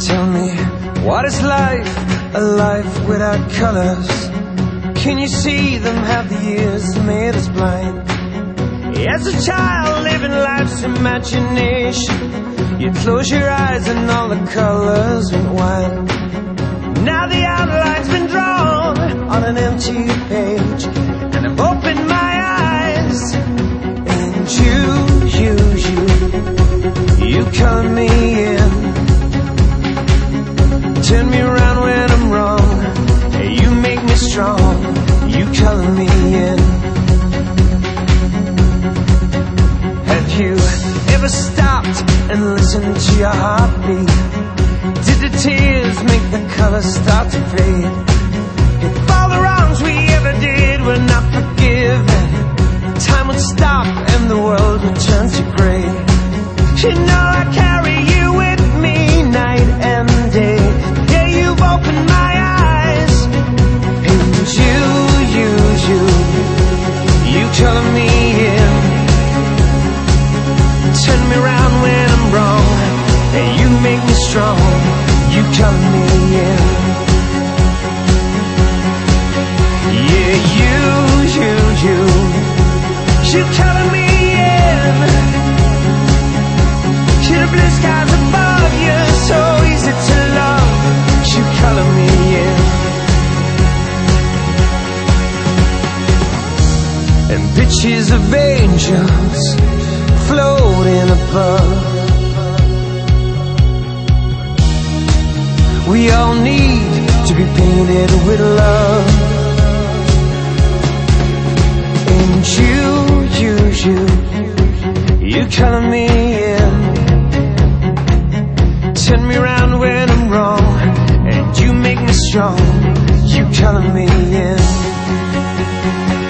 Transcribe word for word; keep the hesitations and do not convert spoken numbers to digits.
Tell me, what is life? A life without colors. Can you see them? Have the years that made us blind? As a child living life's imagination, you close your eyes and all the colors went wild. Now the outline's been drawn on an empty page, and I've opened my eyes. And you, you, you, you color me in. Turn me around when I'm wrong. You make me strong. You color me in. Have you ever stopped and listened to your heartbeat? Did the tears make the colors start to fade? If all the wrongs we ever did were not forgiven, time would stop and the world would turn to gray. You know I carry you with me night and day. Yeah, you've opened my eyes. And you, you, you, you color me in. Turn me around when I'm wrong, and you make me strong. You color me in. Yeah, you, you, you, you color me in. To the blue skies above you, so easy to love. You color me in. And pictures of angels floating above. We all need to be painted with love. And you, you, you, you color me in. Turn me around when I'm wrong, and you make me strong. You color me in.